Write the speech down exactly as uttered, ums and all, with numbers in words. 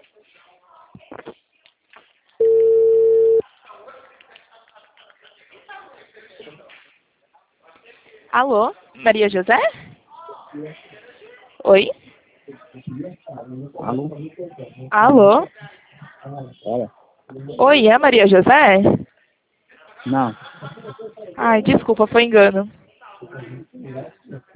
Alô, Maria José? Oi? Alô? Alô? Olha. Oi, é a Maria José? Não. Ai, desculpa, foi engano.